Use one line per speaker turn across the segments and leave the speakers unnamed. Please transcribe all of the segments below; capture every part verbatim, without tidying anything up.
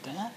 That.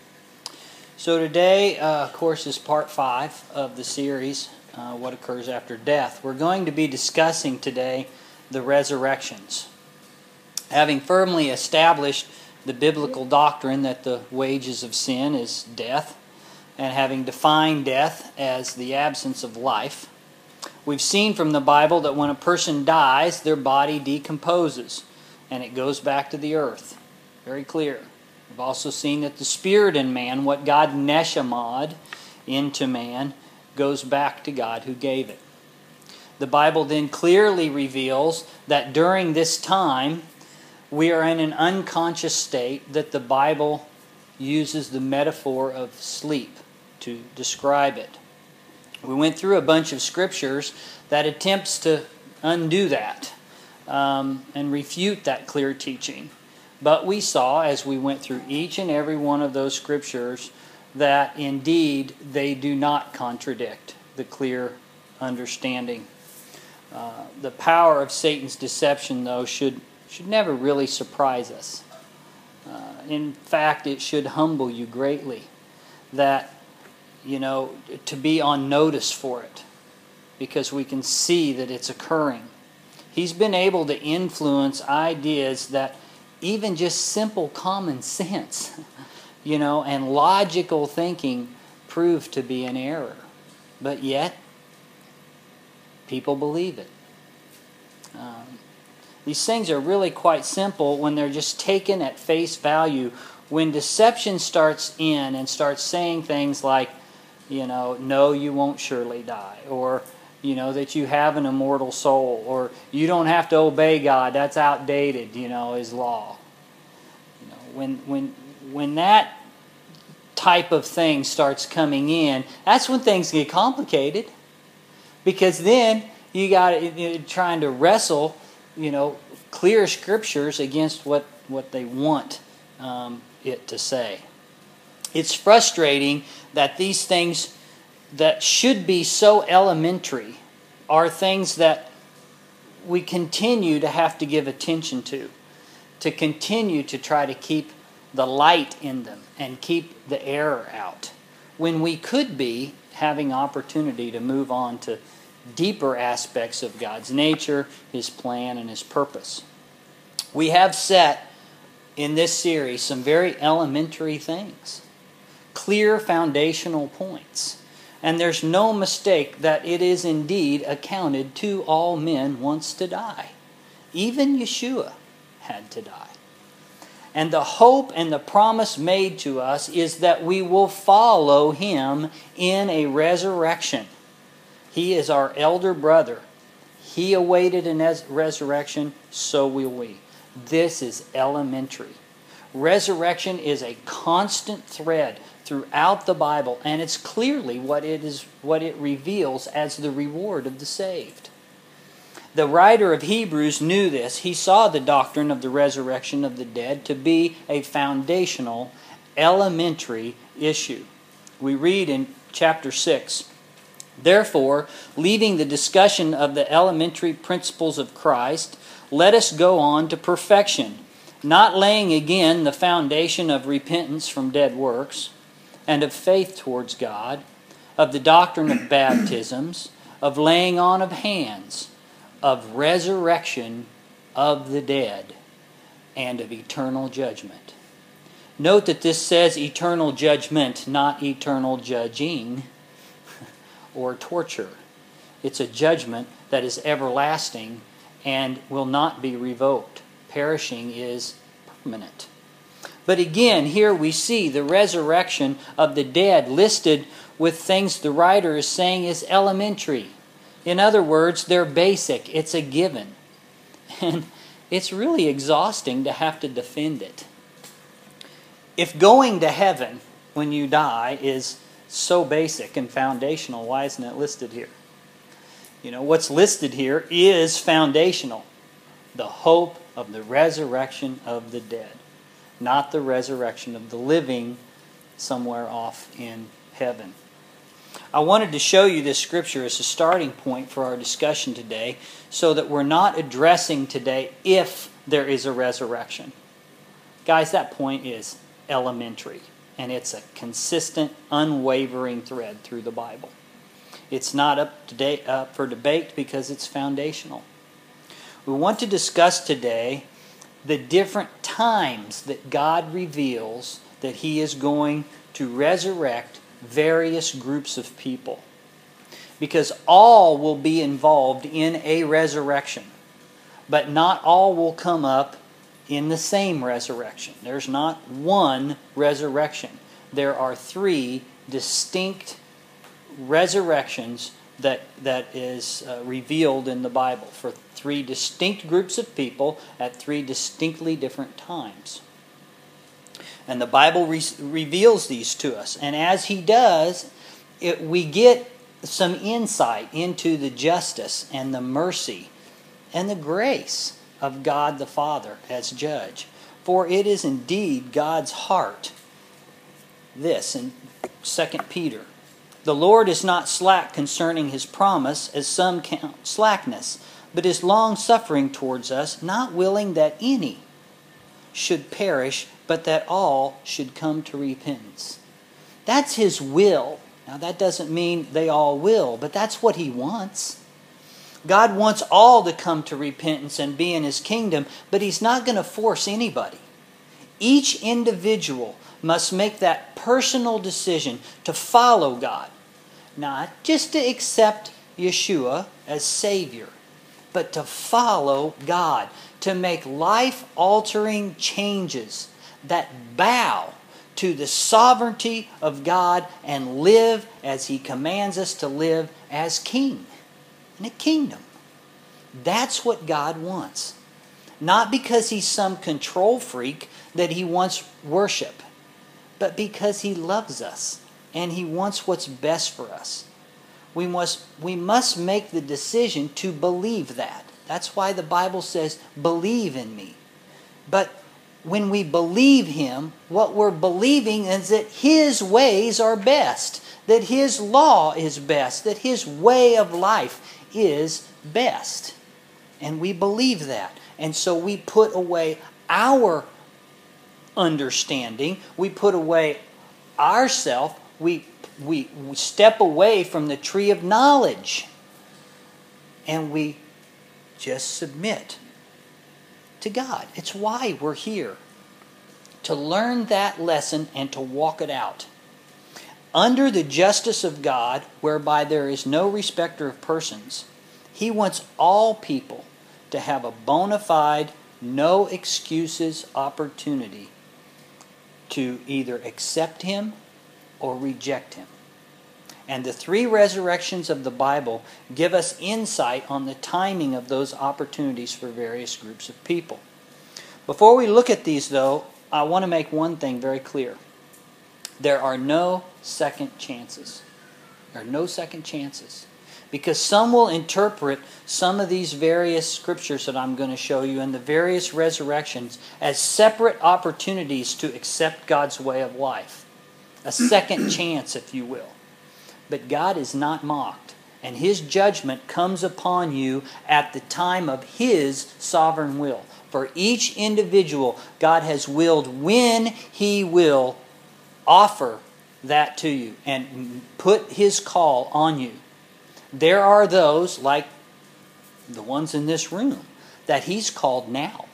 So today, uh, of course, is part five of the series, uh, What Occurs After Death. We're going to be discussing today the resurrections. Having firmly established the biblical doctrine that the wages of sin is death, and having defined death as the absence of life, we've seen from the Bible that when a person dies, their body decomposes, and it goes back to the earth. Very clear. We've also seen that the spirit in man, what God neshamad into man, goes back to God who gave it. The Bible then clearly reveals that during this time, we are in an unconscious state that the Bible uses the metaphor of sleep to describe it. We went through a bunch of scriptures that attempts to undo that um, and refute that clear teaching. But we saw, as we went through each and every one of those scriptures, that indeed they do not contradict the clear understanding. Uh, the power of Satan's deception, though, should, should never really surprise us. Uh, in fact, it should humble you greatly that, you know, to be on notice for it, because we can see that it's occurring. He's been able to influence ideas that even just simple common sense, you know, and logical thinking prove to be an error. But yet, people believe it. Um, these things are really quite simple when they're just taken at face value. When deception starts in and starts saying things like, you know, no, you won't surely die, or, you know, that you have an immortal soul, or you don't have to obey God, that's outdated, you know, His law. You know, when when when that type of thing starts coming in, that's when things get complicated, because then you got to trying to wrestle, you know, clear scriptures against what what they want um, it to say. It's frustrating that these things that should be so elementary are things that we continue to have to give attention to, to continue to try to keep the light in them and keep the error out, when we could be having opportunity to move on to deeper aspects of God's nature, His plan, and His purpose. We have set in this series some very elementary things, clear foundational points. And there's no mistake that it is indeed accounted to all men once to die. Even Yeshua had to die. And the hope and the promise made to us is that we will follow Him in a resurrection. He is our elder brother. He awaited a resurrection, so will we. This is elementary. Resurrection is a constant thread throughout the Bible, and it's clearly what it is, what it reveals as the reward of the saved. The writer of Hebrews knew this. He saw the doctrine of the resurrection of the dead to be a foundational, elementary issue. We read in chapter six, "Therefore, leaving the discussion of the elementary principles of Christ, let us go on to perfection, not laying again the foundation of repentance from dead works, and of faith towards God, of the doctrine of baptisms, of laying on of hands, of resurrection of the dead, and of eternal judgment." Note that this says eternal judgment, not eternal judging or torture. It's a judgment that is everlasting and will not be revoked. Perishing is permanent. But again, here we see the resurrection of the dead listed with things the writer is saying is elementary. In other words, they're basic. It's a given. And it's really exhausting to have to defend it. If going to heaven when you die is so basic and foundational, why isn't it listed here? You know, what's listed here is foundational. The hope of the resurrection of the dead, not the resurrection of the living somewhere off in heaven. I wanted to show you this scripture as a starting point for our discussion today, so that we're not addressing today if there is a resurrection. Guys, that point is elementary, and it's a consistent, unwavering thread through the Bible. It's not up to date, up for debate because it's foundational. We want to discuss today the different times that God reveals that He is going to resurrect various groups of people. Because all will be involved in a resurrection, but not all will come up in the same resurrection. There's not one resurrection. There are three distinct resurrections that that is uh, revealed in the Bible for three distinct groups of people at three distinctly different times. And the Bible re- reveals these to us. And as He does, it, we get some insight into the justice and the mercy and the grace of God the Father as judge. For it is indeed God's heart. This in Second Peter. The Lord is not slack concerning His promise, as some count slackness, but is long-suffering towards us, not willing that any should perish, but that all should come to repentance. That's His will. Now that doesn't mean they all will, but that's what He wants. God wants all to come to repentance and be in His kingdom, but He's not going to force anybody. Each individual must make that personal decision to follow God. Not just to accept Yeshua as Savior, but to follow God. To make life-altering changes that bow to the sovereignty of God and live as He commands us to live as King in a kingdom. That's what God wants. Not because He's some control freak that He wants worship, but because He loves us and He wants what's best for us. We must, we must make the decision to believe that. That's why the Bible says, believe in me. But when we believe Him, what we're believing is that His ways are best, that His law is best, that His way of life is best. And we believe that. And so we put away our understanding, we put away ourself, we, we, we step away from the tree of knowledge, and we just submit to God. It's why we're here, to learn that lesson and to walk it out. Under the justice of God, whereby there is no respecter of persons, He wants all people to have a bona fide, no excuses opportunity to either accept Him or reject Him. And the three resurrections of the Bible give us insight on the timing of those opportunities for various groups of people. Before we look at these, though, I want to make one thing very clear. There are no second chances. There are no second chances. Because some will interpret some of these various scriptures that I'm going to show you and the various resurrections as separate opportunities to accept God's way of life. A second chance, if you will. But God is not mocked, and His judgment comes upon you at the time of His sovereign will. For each individual, God has willed when He will offer that to you and put His call on you. There are those, like the ones in this room, that He's called now.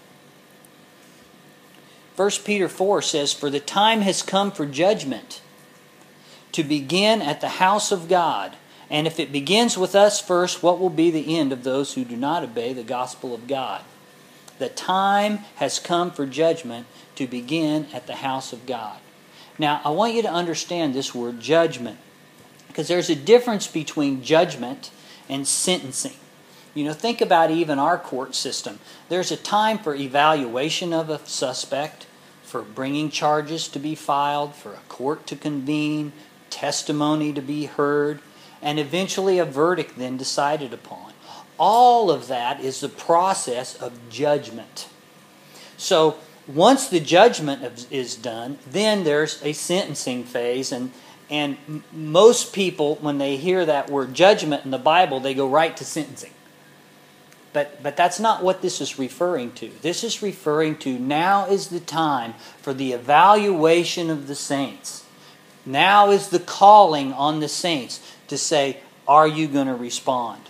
First Peter four says, "For the time has come for judgment to begin at the house of God. And if it begins with us first, what will be the end of those who do not obey the gospel of God?" The time has come for judgment to begin at the house of God. Now, I want you to understand this word judgment, because there's a difference between judgment and sentencing. You know, think about even our court system. There's a time for evaluation of a suspect, for bringing charges to be filed, for a court to convene, testimony to be heard, and eventually a verdict then decided upon. All of that is the process of judgment. So once the judgment is done, then there's a sentencing phase, and and most people, when they hear that word judgment in the Bible, they go right to sentencing. But, but that's not what this is referring to. This is referring to now is the time for the evaluation of the saints. Now is the calling on the saints to say, are you going to respond?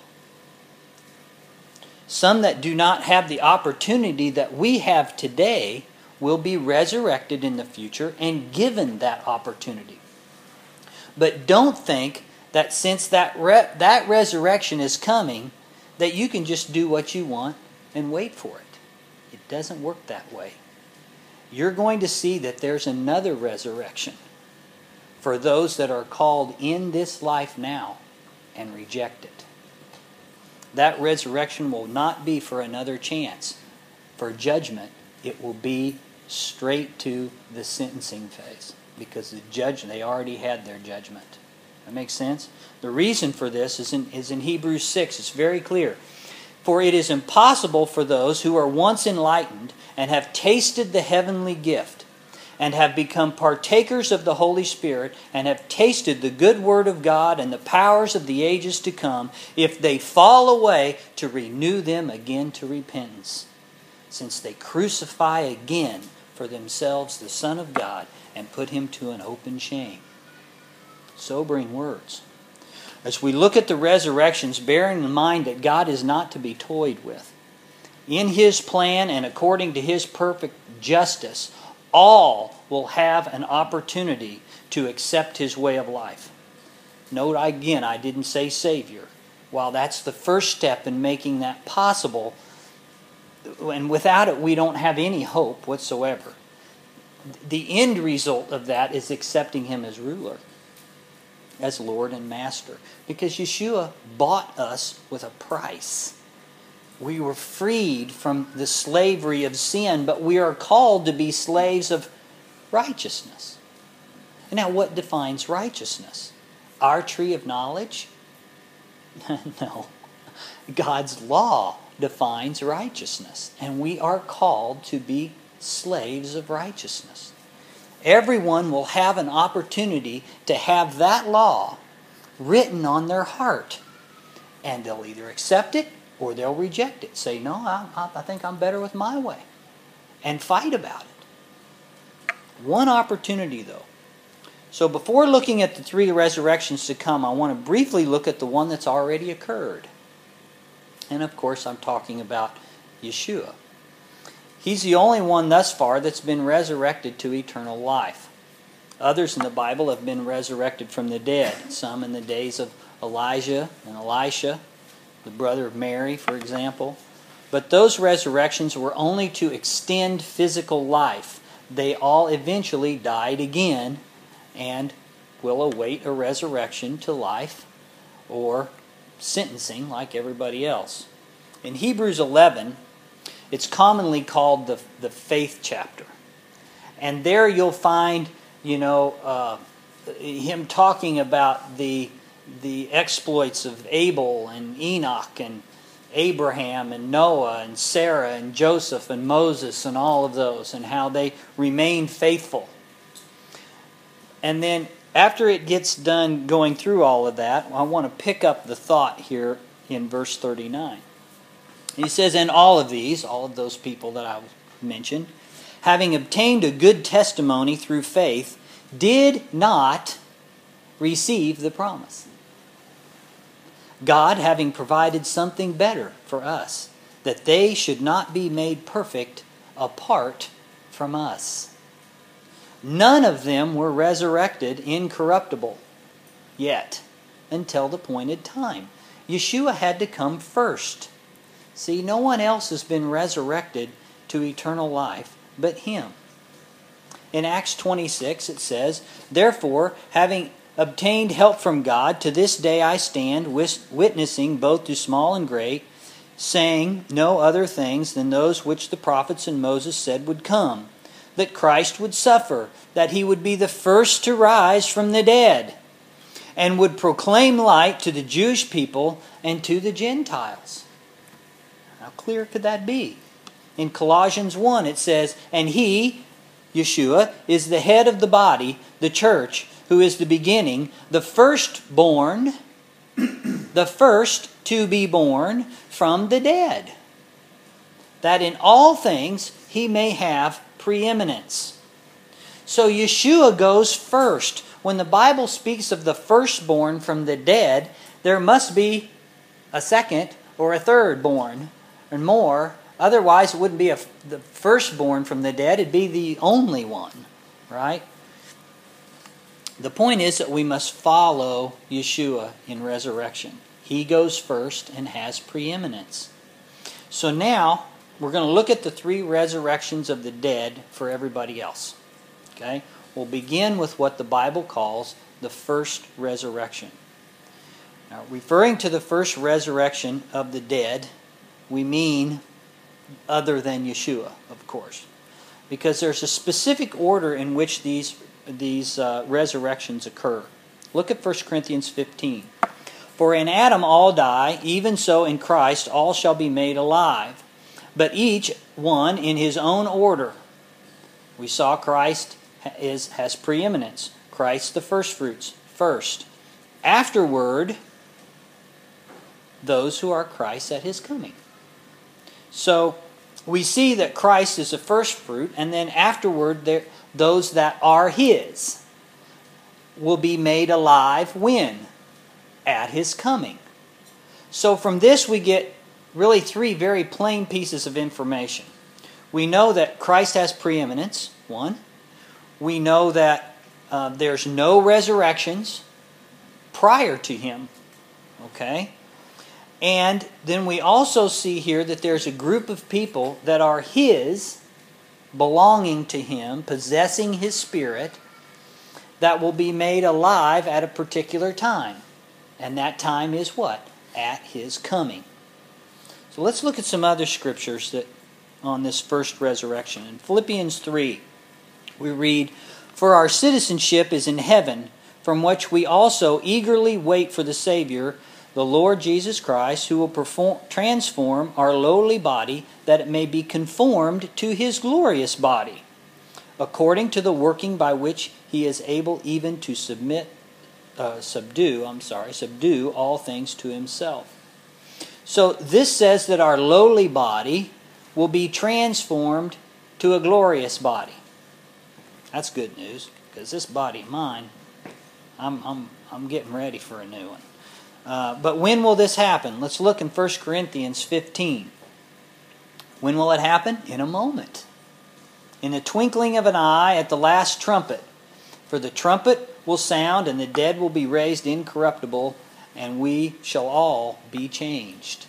Some that do not have the opportunity that we have today will be resurrected in the future and given that opportunity. But don't think that since that re- that resurrection is coming, that you can just do what you want and wait for it. It doesn't work that way. You're going to see that there's another resurrection for those that are called in this life now and reject it. That resurrection will not be for another chance. For judgment, it will be straight to the sentencing phase, because the judge, they already had their judgment. That makes sense? The reason for this is in, is in Hebrews six. It's very clear. For it is impossible for those who are once enlightened and have tasted the heavenly gift and have become partakers of the Holy Spirit and have tasted the good word of God and the powers of the ages to come, if they fall away, to renew them again to repentance, since they crucify again for themselves the Son of God and put him to an open shame. Sobering words. As we look at the resurrections, bearing in mind that God is not to be toyed with. In his plan and according to his perfect justice, all will have an opportunity to accept his way of life. Note again, I didn't say Savior. While that's the first step in making that possible, and without it we don't have any hope whatsoever. The end result of that is accepting him as ruler, as Lord and Master. Because Yeshua bought us with a price. We were freed from the slavery of sin, but we are called to be slaves of righteousness. Now, what defines righteousness? Our tree of knowledge? No. God's law defines righteousness, and we are called to be slaves of righteousness. Everyone will have an opportunity to have that law written on their heart, and they'll either accept it or they'll reject it. Say, no, I, I think I'm better with my way, and fight about it. One opportunity, though. So before looking at the three resurrections to come, I want to briefly look at the one that's already occurred. And of course, I'm talking about Yeshua. He's the only one thus far that's been resurrected to eternal life. Others in the Bible have been resurrected from the dead. Some in the days of Elijah and Elisha, the brother of Mary, for example. But those resurrections were only to extend physical life. They all eventually died again and will await a resurrection to life or sentencing like everybody else. In Hebrews eleven, it's commonly called the, the faith chapter. And there you'll find, you know, uh, him talking about the, the exploits of Abel and Enoch and Abraham and Noah and Sarah and Joseph and Moses and all of those, and how they remained faithful. And then after it gets done going through all of that, I want to pick up the thought here in verse thirty-nine. He says, and all of these, all of those people that I mentioned, having obtained a good testimony through faith, did not receive the promise. God having provided something better for us, that they should not be made perfect apart from us. None of them were resurrected incorruptible yet, until the appointed time. Yeshua had to come first. See, no one else has been resurrected to eternal life but him. In Acts twenty-six it says, therefore, having obtained help from God, to this day I stand witnessing both to small and great, saying no other things than those which the prophets and Moses said would come, that Christ would suffer, that he would be the first to rise from the dead, and would proclaim light to the Jewish people and to the Gentiles. How clear could that be? In Colossians one it says, and he, Yeshua, is the head of the body, the church, who is the beginning, the firstborn the first to be born from the dead, that in all things he may have preeminence. So Yeshua goes first. When the Bible speaks of the firstborn from the dead, there must be a second or a third born and more. Otherwise, it wouldn't be a, the firstborn from the dead. It'd be the only one, right? The point is that we must follow Yeshua in resurrection. He goes first and has preeminence. So now, we're going to look at the three resurrections of the dead for everybody else. Okay? We'll begin with what the Bible calls the first resurrection. Now, referring to the first resurrection of the dead, we mean other than Yeshua, of course. Because there's a specific order in which these, these uh, resurrections occur. Look at First Corinthians fifteen. For in Adam all die, even so in Christ all shall be made alive, but each one in his own order. We saw Christ is, has preeminence. Christ the firstfruits, first. Afterward, those who are Christ at his coming. So, we see that Christ is the firstfruit, and then afterward, there, those that are his will be made alive when? At his coming. So from this we get really three very plain pieces of information. We know that Christ has preeminence, one. We know that uh, there's no resurrections prior to him. Okay? And then we also see here that there's a group of people that are his, belonging to him, possessing his spirit, that will be made alive at a particular time. And that time is what? At his coming. So let's look at some other scriptures that on this first resurrection. In Philippians three, we read, For our citizenship is in heaven, from which we also eagerly wait for the Savior, the Lord Jesus Christ, who will perform, transform our lowly body, that it may be conformed to his glorious body, according to the working by which he is able even to submit Uh, subdue, I'm sorry, subdue all things to himself. So this says that our lowly body will be transformed to a glorious body. That's good news, because this body of mine, I'm I'm I'm getting ready for a new one. Uh, but when will this happen? Let's look in First Corinthians fifteen. When will it happen? In a moment. In the twinkling of an eye at the last trumpet. For the trumpet will sound, and the dead will be raised incorruptible, and we shall all be changed.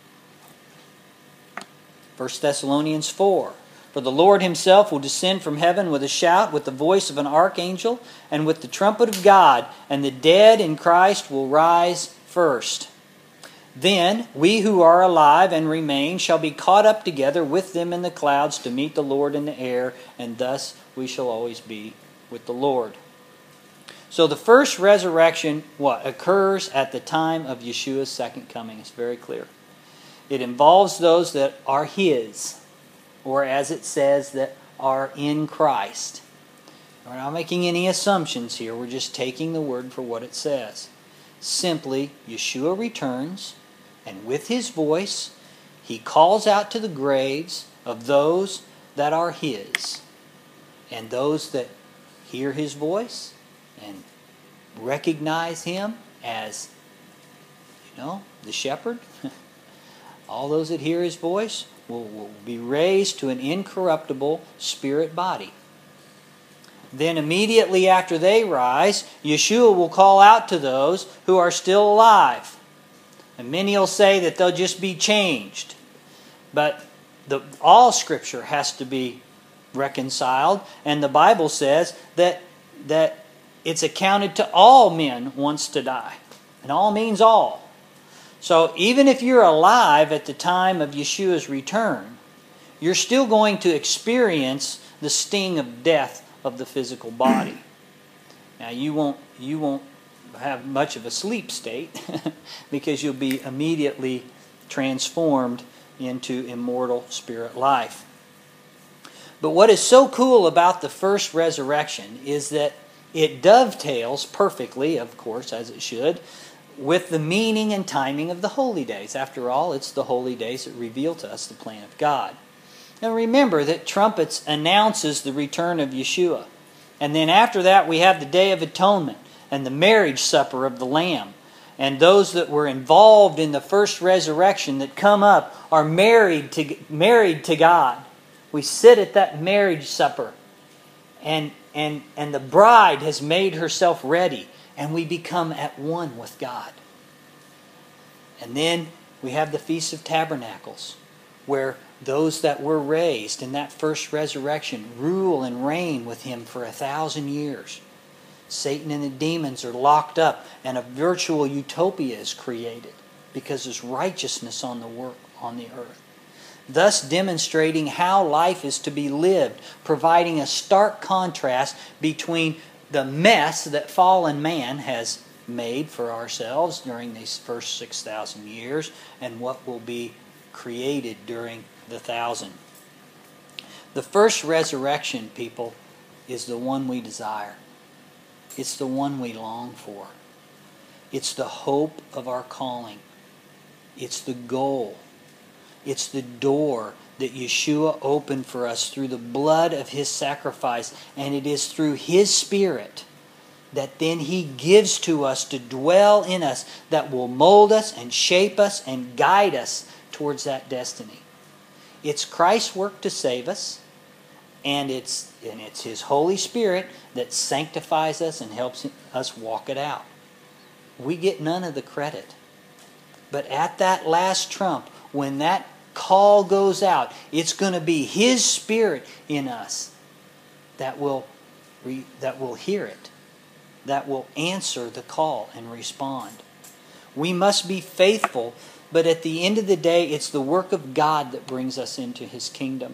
First Thessalonians four. For the Lord himself will descend from heaven with a shout, with the voice of an archangel, and with the trumpet of God, and the dead in Christ will rise first. Then we who are alive and remain shall be caught up together with them in the clouds to meet the Lord in the air, and thus we shall always be with the Lord. So the first resurrection, what, occurs at the time of Yeshua's second coming. It's very clear. It involves those that are his, or as it says, that are in Christ. We're not making any assumptions here. We're just taking the word for what it says. Simply, Yeshua returns, and with his voice, he calls out to the graves of those that are his, and those that hear his voice and recognize him as, you know, the shepherd. All those that hear his voice will, will be raised to an incorruptible spirit body. Then immediately after they rise, Yeshua will call out to those who are still alive. And many will say that they'll just be changed. But the, all Scripture has to be reconciled, and the Bible says that that it's accounted to all men once to die. And all means all. So even if you're alive at the time of Yeshua's return, you're still going to experience the sting of death of the physical body. Now you won't you won't have much of a sleep state because you'll be immediately transformed into immortal spirit life. But what is so cool about the first resurrection is that it dovetails perfectly, of course, as it should, with the meaning and timing of the holy days. After all, it's the holy days that reveal to us the plan of God. Now remember that trumpets announces the return of Yeshua. And then after that we have the Day of Atonement and the marriage supper of the Lamb. And those that were involved in the first resurrection that come up are married to, married to God. We sit at that marriage supper. And, and, and the bride has made herself ready. And we become at one with God. And then we have the Feast of Tabernacles, where those that were raised in that first resurrection rule and reign with Him for a thousand years. Satan and the demons are locked up, and a virtual utopia is created because there's righteousness on the work on the earth. Thus demonstrating how life is to be lived, providing a stark contrast between the mess that fallen man has made for ourselves during these first six thousand years and what will be created during the thousand. The first resurrection, people, is the one we desire. It's the one we long for. It's the hope of our calling. It's the goal. It's the door that Yeshua opened for us through the blood of His sacrifice. And it is through His Spirit that then He gives to us to dwell in us, that will mold us and shape us and guide us towards that destiny. It's Christ's work to save us, and it's, and it's His Holy Spirit that sanctifies us and helps us walk it out. We get none of the credit. But at that last trump, when that call goes out, it's going to be His Spirit in us that will, re, that will hear it, that will answer the call and respond. We must be faithful, but at the end of the day, it's the work of God that brings us into His kingdom.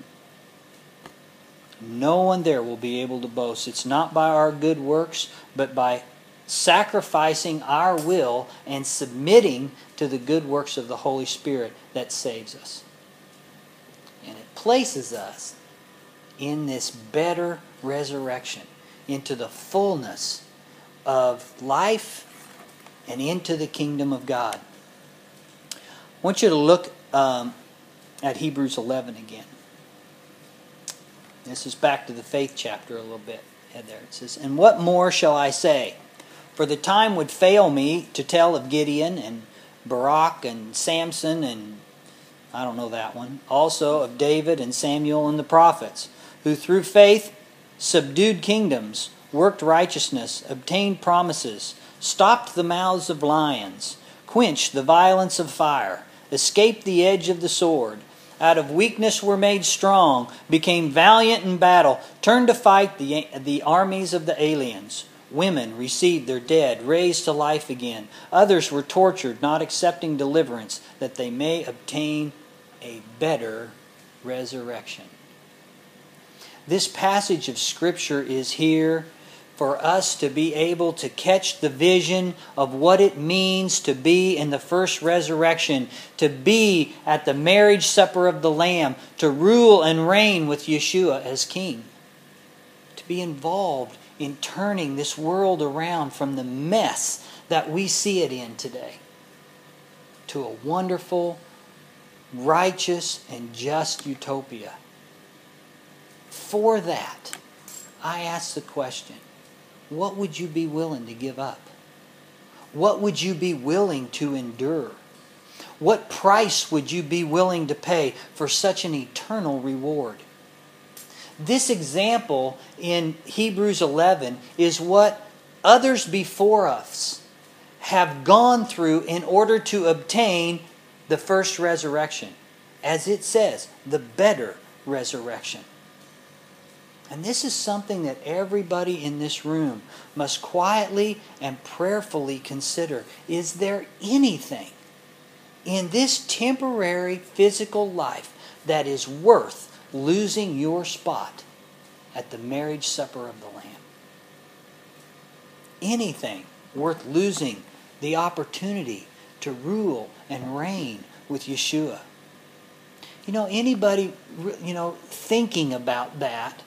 No one there will be able to boast. It's not by our good works, but by sacrificing our will and submitting to the good works of the Holy Spirit that saves us. And it places us in this better resurrection, into the fullness of life and into the kingdom of God. I want you to look um, at Hebrews eleven again. This is back to the faith chapter a little bit. There it says, "And what more shall I say? For the time would fail me to tell of Gideon and Barak and Samson and I don't know that one. Also of David and Samuel and the prophets, who through faith subdued kingdoms, worked righteousness, obtained promises, stopped the mouths of lions, quenched the violence of fire, escaped the edge of the sword, out of weakness were made strong, became valiant in battle, turned to fight the, the armies of the aliens. Women received their dead, raised to life again. Others were tortured, not accepting deliverance, that they may obtain a better resurrection." This passage of Scripture is here for us to be able to catch the vision of what it means to be in the first resurrection, to be at the marriage supper of the Lamb, to rule and reign with Yeshua as King, to be involved in turning this world around from the mess that we see it in today to a wonderful, righteous, and just utopia. For that, I ask the question, what would you be willing to give up? What would you be willing to endure? What price would you be willing to pay for such an eternal reward? This example in Hebrews eleven is what others before us have gone through in order to obtain the first resurrection. As it says, the better resurrection. And this is something that everybody in this room must quietly and prayerfully consider. Is there anything in this temporary physical life that is worth losing your spot at the marriage supper of the Lamb? Anything worth losing the opportunity to rule and reign with Yeshua? You know, anybody, you know, thinking about that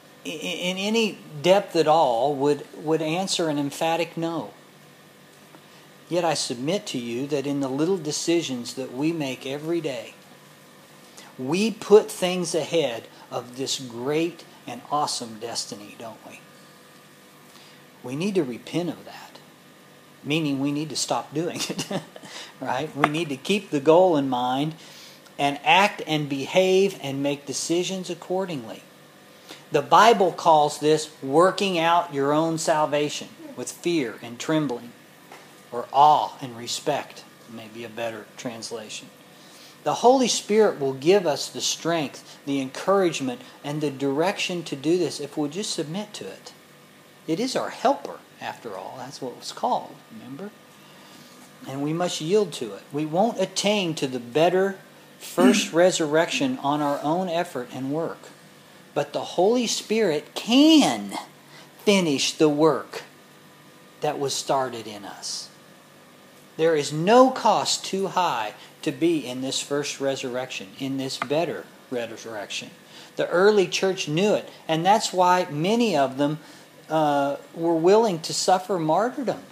in any depth at all would, would answer an emphatic no. Yet I submit to you that in the little decisions that we make every day, we put things ahead of this great and awesome destiny, don't we? We need to repent of that. Meaning we need to stop doing it. Right? We need to keep the goal in mind and act and behave and make decisions accordingly. The Bible calls this working out your own salvation with fear and trembling, or awe and respect, maybe a better translation. The Holy Spirit will give us the strength, the encouragement, and the direction to do this if we'll just submit to it. It is our helper, after all. That's what it was called, remember? And we must yield to it. We won't attain to the better first resurrection on our own effort and work. But the Holy Spirit can finish the work that was started in us. There is no cost too high to be in this first resurrection, in this better resurrection. The early church knew it, and that's why many of them uh, were willing to suffer martyrdom.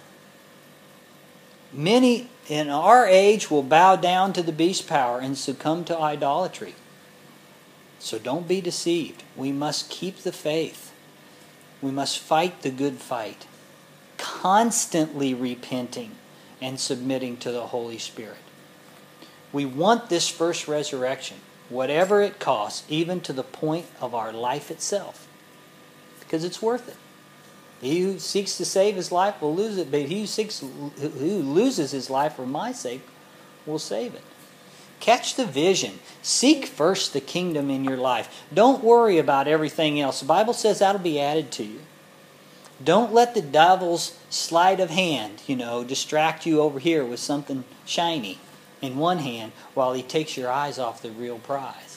Many in our age will bow down to the beast power and succumb to idolatry. So don't be deceived. We must keep the faith. We must fight the good fight, constantly repenting and submitting to the Holy Spirit. We want this first resurrection, whatever it costs, even to the point of our life itself, because it's worth it. He who seeks to save his life will lose it, but he who, seeks, who loses his life for my sake will save it. Catch the vision. Seek first the kingdom in your life. Don't worry about everything else. The Bible says that'll be added to you. Don't let the devil's sleight of hand, you know, distract you over here with something shiny in one hand while he takes your eyes off the real prize.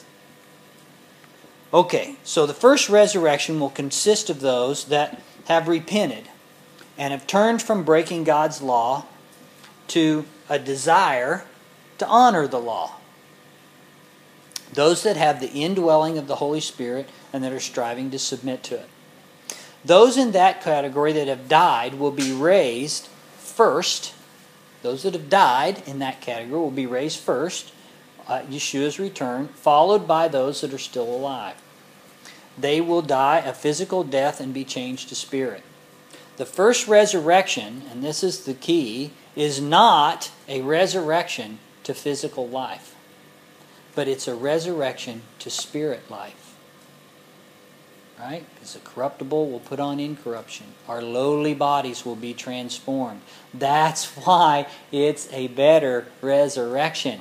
Okay, so the first resurrection will consist of those that have repented and have turned from breaking God's law to a desire to honor the law. Those that have the indwelling of the Holy Spirit and that are striving to submit to it. Those in that category that have died will be raised first. Those that have died in that category will be raised first at Yeshua's return, followed by those that are still alive. They will die a physical death and be changed to spirit. The first resurrection, and this is the key, is not a resurrection to physical life, but it's a resurrection to spirit life. Right? Because the corruptible will put on incorruption. Our lowly bodies will be transformed. That's why it's a better resurrection.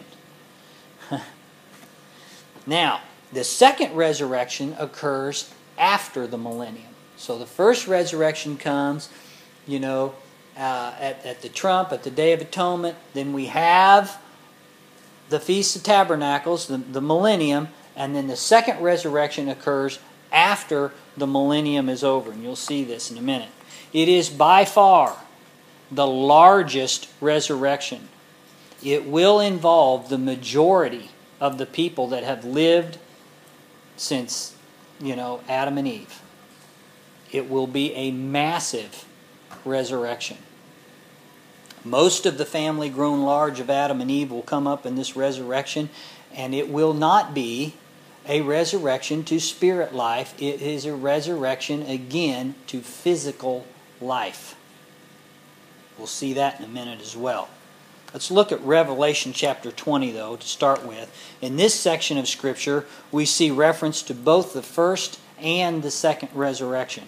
Now, the second resurrection occurs after the millennium. So the first resurrection comes, you know, uh, at, at the trump, at the Day of Atonement. Then we have the Feast of Tabernacles, the, the millennium, and then the second resurrection occurs after the millennium is over. And you'll see this in a minute. It is by far the largest resurrection. It will involve the majority of the people that have lived since, you know, Adam and Eve. It will be a massive resurrection. Most of the family grown large of Adam and Eve will come up in this resurrection, and it will not be a resurrection to spirit life. It is a resurrection again to physical life. We'll see that in a minute as well. Let's look at Revelation chapter twenty, though, to start with. In this section of Scripture, we see reference to both the first and the second resurrection.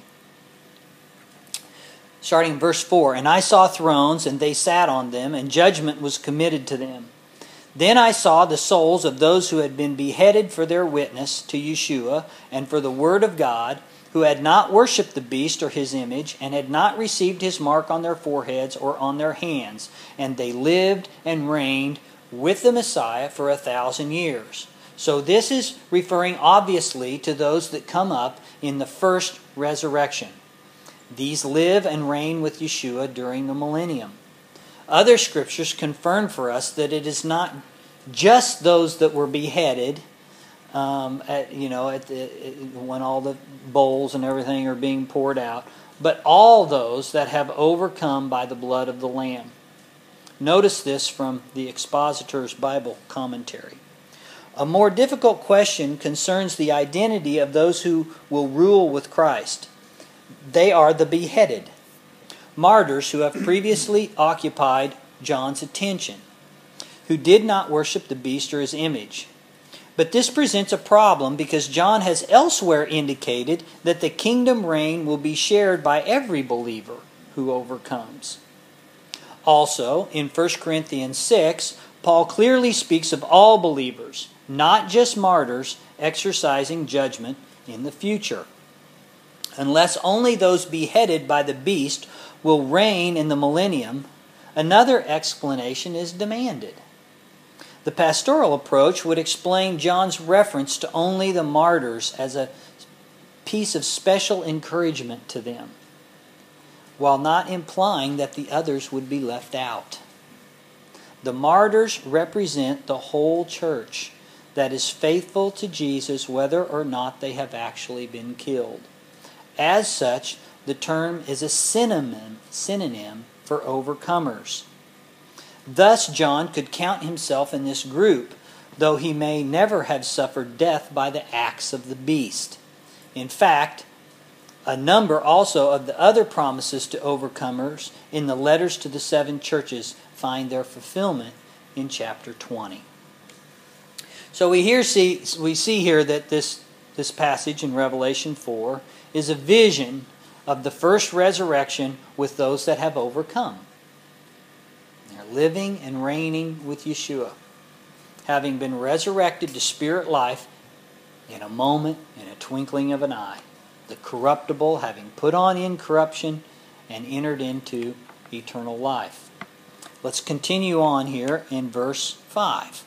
Starting in verse four, "And I saw thrones, and they sat on them, and judgment was committed to them. Then I saw the souls of those who had been beheaded for their witness to Yeshua and for the word of God, who had not worshipped the beast or his image, and had not received his mark on their foreheads or on their hands. And they lived and reigned with the Messiah for a thousand years." So this is referring obviously to those that come up in the first resurrection. These live and reign with Yeshua during the millennium. Other scriptures confirm for us that it is not just those that were beheaded, um, at, you know, at the, when all the bowls and everything are being poured out, but all those that have overcome by the blood of the Lamb. Notice this from the Expositor's Bible Commentary. A more difficult question concerns the identity of those who will rule with Christ. They are the beheaded, martyrs who have previously occupied John's attention, who did not worship the beast or his image. But this presents a problem because John has elsewhere indicated that the kingdom reign will be shared by every believer who overcomes. Also, in First Corinthians six, Paul clearly speaks of all believers, not just martyrs, exercising judgment in the future. Unless only those beheaded by the beast will reign in the millennium, another explanation is demanded. The pastoral approach would explain John's reference to only the martyrs as a piece of special encouragement to them, while not implying that the others would be left out. The martyrs represent the whole church that is faithful to Jesus whether or not they have actually been killed. As such, the term is a synonym, synonym for overcomers. Thus, John could count himself in this group, though he may never have suffered death by the axe of the beast. In fact, a number also of the other promises to overcomers in the letters to the seven churches find their fulfillment in chapter twenty. So we here see we see here that this, this passage in Revelation four is a vision of the first resurrection with those that have overcome. They're living and reigning with Yeshua, having been resurrected to spirit life in a moment, in a twinkling of an eye. The corruptible having put on incorruption and entered into eternal life. Let's continue on here in verse five.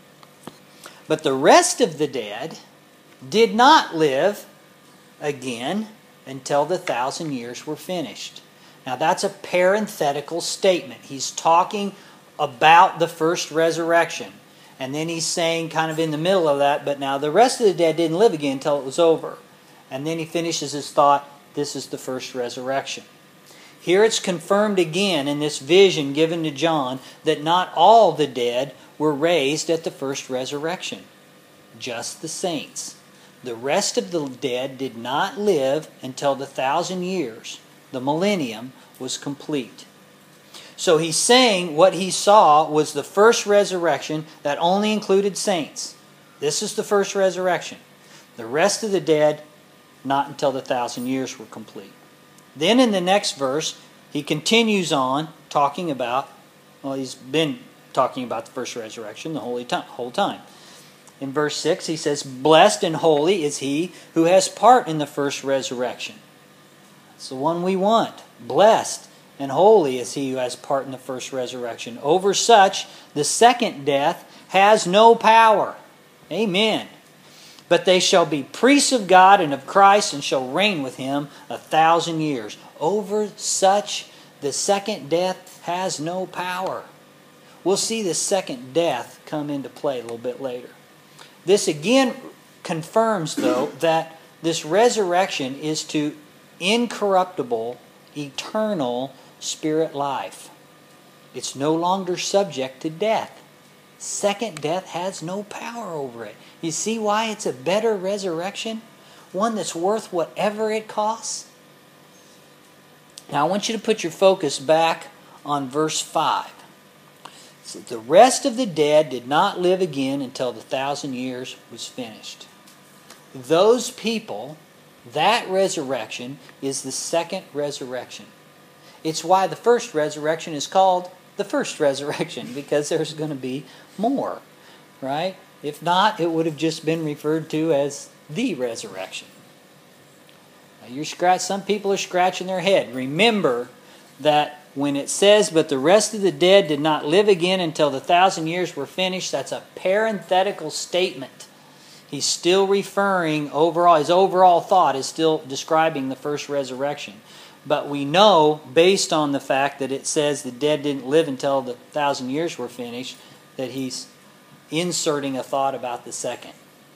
But the rest of the dead did not live again until the thousand years were finished. Now that's a parenthetical statement. He's talking about the first resurrection. And then he's saying kind of in the middle of that, but now the rest of the dead didn't live again until it was over. And then he finishes his thought, this is the first resurrection. Here it's confirmed again in this vision given to John that not all the dead were raised at the first resurrection, just the saints. The rest of the dead did not live until the thousand years, the millennium, was complete. So he's saying what he saw was the first resurrection that only included saints. This is the first resurrection. The rest of the dead, not until the thousand years were complete. Then in the next verse, he continues on talking about, well, he's been talking about the first resurrection the whole time. In verse six, he says, "Blessed and holy is he who has part in the first resurrection." It's the one we want. Blessed and holy is he who has part in the first resurrection. Over such, the second death has no power. Amen. But they shall be priests of God and of Christ, and shall reign with him a thousand years. Over such, the second death has no power. We'll see the second death come into play a little bit later. This again confirms, though, that this resurrection is to incorruptible, eternal spirit life. It's no longer subject to death. Second death has no power over it. You see why it's a better resurrection? One that's worth whatever it costs? Now I want you to put your focus back on verse five. So the rest of the dead did not live again until the thousand years was finished. Those people, that resurrection, is the second resurrection. It's why the first resurrection is called the first resurrection, because there's going to be more, right? If not, it would have just been referred to as the resurrection. Now you're scratch. Some people are scratching their head. Remember that when it says, "But the rest of the dead did not live again until the thousand years were finished," that's a parenthetical statement. He's still referring overall, his overall thought is still describing the first resurrection. But we know, based on the fact that it says the dead didn't live until the thousand years were finished, that he's inserting a thought about the second.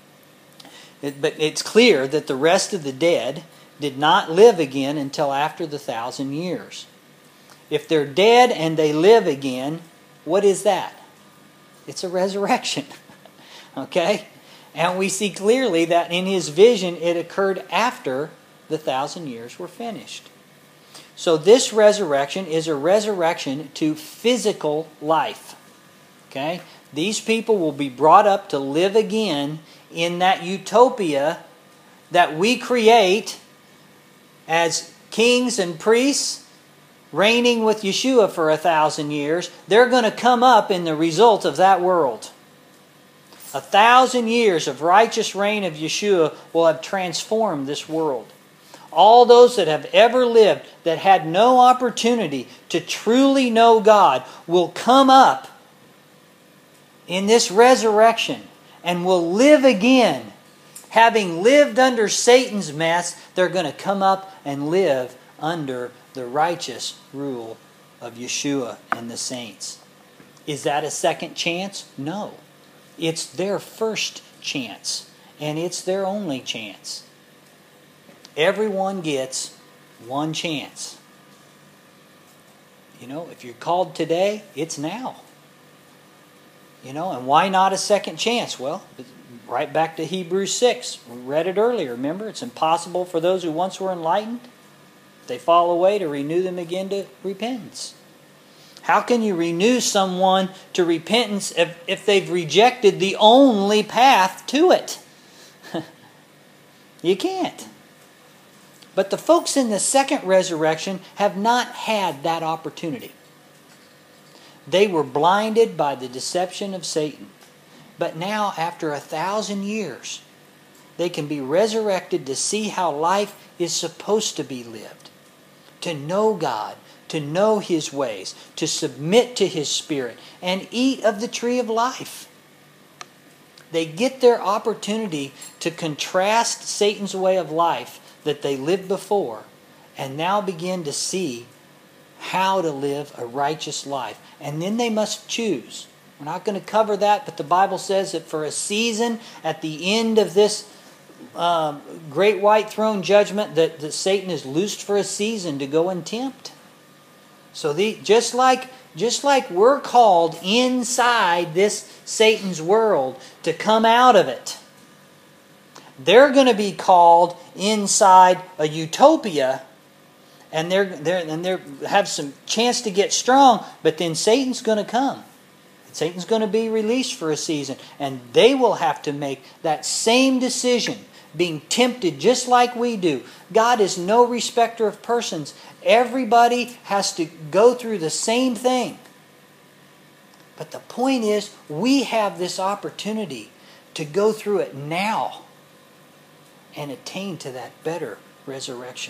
It, but it's clear that the rest of the dead did not live again until after the thousand years. If they're dead and they live again, What is that? It's a resurrection. Okay? And we see clearly that in his vision it occurred after the thousand years were finished. So this resurrection is a resurrection to physical life. Okay? These people will be brought up to live again in that utopia that we create as kings and priests reigning with Yeshua for a thousand years. They're going to come up in the result of that world. A thousand years of righteous reign of Yeshua will have transformed this world. All those that have ever lived that had no opportunity to truly know God will come up in this resurrection and will live again. Having lived under Satan's mess, they're going to come up and live under the righteous rule of Yeshua and the saints. Is that a second chance? No. It's their first chance, and it's their only chance. Everyone gets one chance. You know, if you're called today, it's now. You know, and why not a second chance? Well, right back to Hebrews six. We read it earlier, remember? It's impossible for those who once were enlightened, if they fall away, to renew them again to repentance. How can you renew someone to repentance if, if they've rejected the only path to it? You can't. But the folks in the second resurrection have not had that opportunity. They were blinded by the deception of Satan. But now, after a thousand years, they can be resurrected to see how life is supposed to be lived. To know God, to know His ways, to submit to His Spirit, and eat of the tree of life. They get their opportunity to contrast Satan's way of life that they lived before, and now begin to see how to live a righteous life. And then they must choose. We're not going to cover that, but the Bible says that for a season, at the end of this um, great white throne judgment, that, that Satan is loosed for a season to go and tempt. So the, just like just like we're called inside this Satan's world to come out of it, they're going to be called inside a utopia, and they're they're and they have some chance to get strong. But then Satan's going to come. Satan's going to be released for a season, and they will have to make that same decision, being tempted just like we do. God is no respecter of persons. Everybody has to go through the same thing. But the point is, we have this opportunity to go through it now and attain to that better resurrection.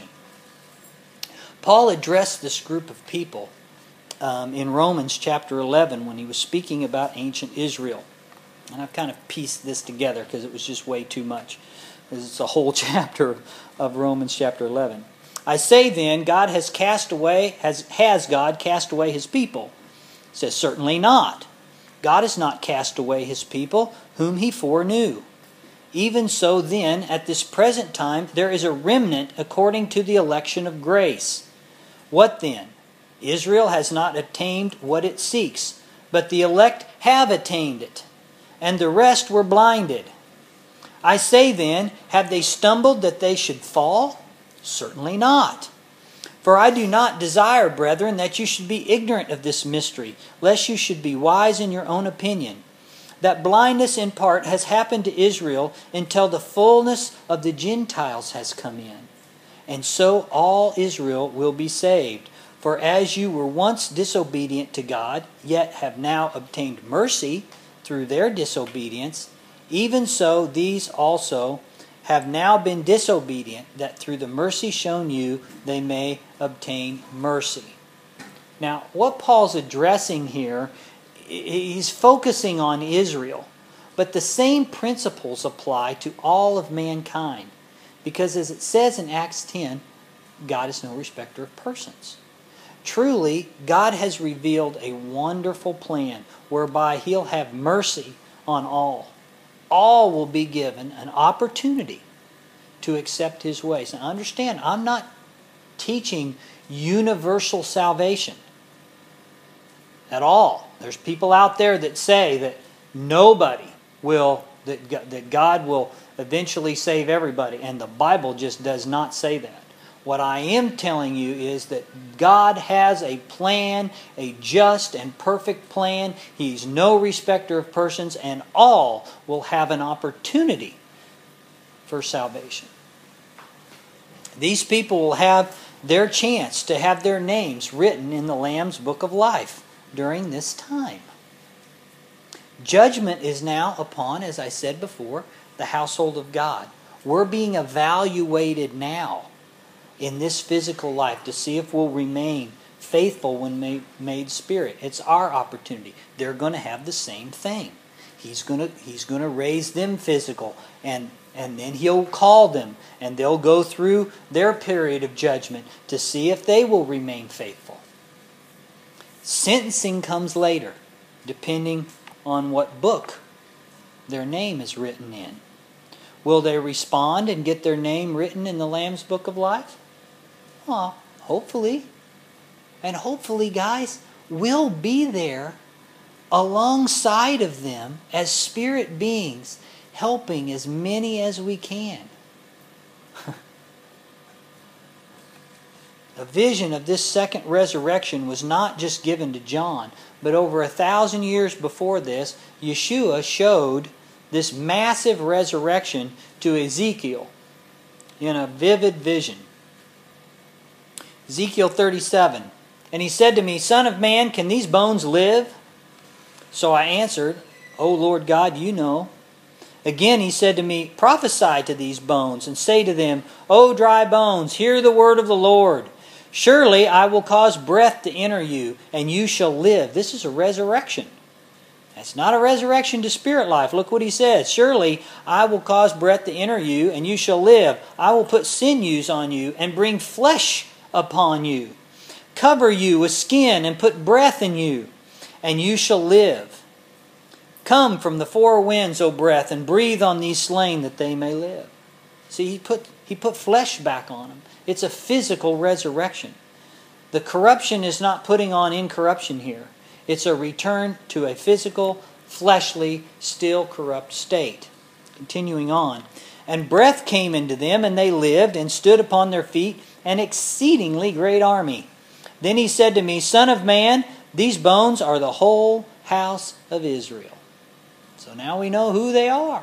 Paul addressed this group of people Um, in Romans chapter eleven when he was speaking about ancient Israel. And I've kind of pieced this together because it was just way too much. It's a whole chapter of Romans chapter eleven. I say then, God has cast away, has, has God cast away His people? It says, certainly not. God has not cast away His people, whom He foreknew. Even so then, at this present time, there is a remnant according to the election of grace. What then? Israel has not obtained what it seeks, but the elect have attained it, and the rest were blinded. I say then, have they stumbled that they should fall? Certainly not. For I do not desire, brethren, that you should be ignorant of this mystery, lest you should be wise in your own opinion, that blindness in part has happened to Israel until the fullness of the Gentiles has come in. And so all Israel will be saved. For as you were once disobedient to God, yet have now obtained mercy through their disobedience, even so these also have now been disobedient, that through the mercy shown you they may obtain mercy. Now, what Paul's addressing here, he's focusing on Israel, but the same principles apply to all of mankind. Because as it says in Acts ten, God is no respecter of persons. Truly, God has revealed a wonderful plan whereby He'll have mercy on all. All will be given an opportunity to accept His ways. Now understand, I'm not teaching universal salvation at all. There's people out there that say that nobody will, that that God will eventually save everybody, and the Bible just does not say that. What I am telling you is that God has a plan, a just and perfect plan. He's no respecter of persons, and all will have an opportunity for salvation. These people will have their chance to have their names written in the Lamb's Book of Life during this time. Judgment is now upon, as I said before, the household of God. We're being evaluated now in this physical life to see if we'll remain faithful when made, made spirit. It's our opportunity. They're going to have the same thing. He's going to he's going to raise them physical, and and then He'll call them, and they'll go through their period of judgment to see if they will remain faithful. Sentencing comes later, depending on what book their name is written in. Will they respond and get their name written in the Lamb's Book of Life? Well, hopefully. And hopefully, guys, we'll be there alongside of them as spirit beings, helping as many as we can. A vision of this second resurrection was not just given to John, but over a thousand years before this, Yeshua showed this massive resurrection to Ezekiel in a vivid vision. Ezekiel thirty-seven. And he said to me, Son of man, can these bones live? So I answered, O Lord God, you know. Again he said to me, Prophesy to these bones, and say to them, O dry bones, hear the word of the Lord. Surely I will cause breath to enter you, and you shall live. This is a resurrection. That's not a resurrection to spirit life. Look what he says. Surely I will cause breath to enter you, and you shall live. I will put sinews on you, and bring flesh upon you. Cover you with skin, and put breath in you, and you shall live. Come from the four winds, O breath, and breathe on these slain that they may live. See, he put, he put flesh back on them. It's a physical resurrection. The corruption is not putting on incorruption here. It's a return to a physical, fleshly, still corrupt state. Continuing on. And breath came into them, and they lived, and stood upon their feet, an exceedingly great army. Then he said to me, Son of man, these bones are the whole house of Israel. So now we know who they are.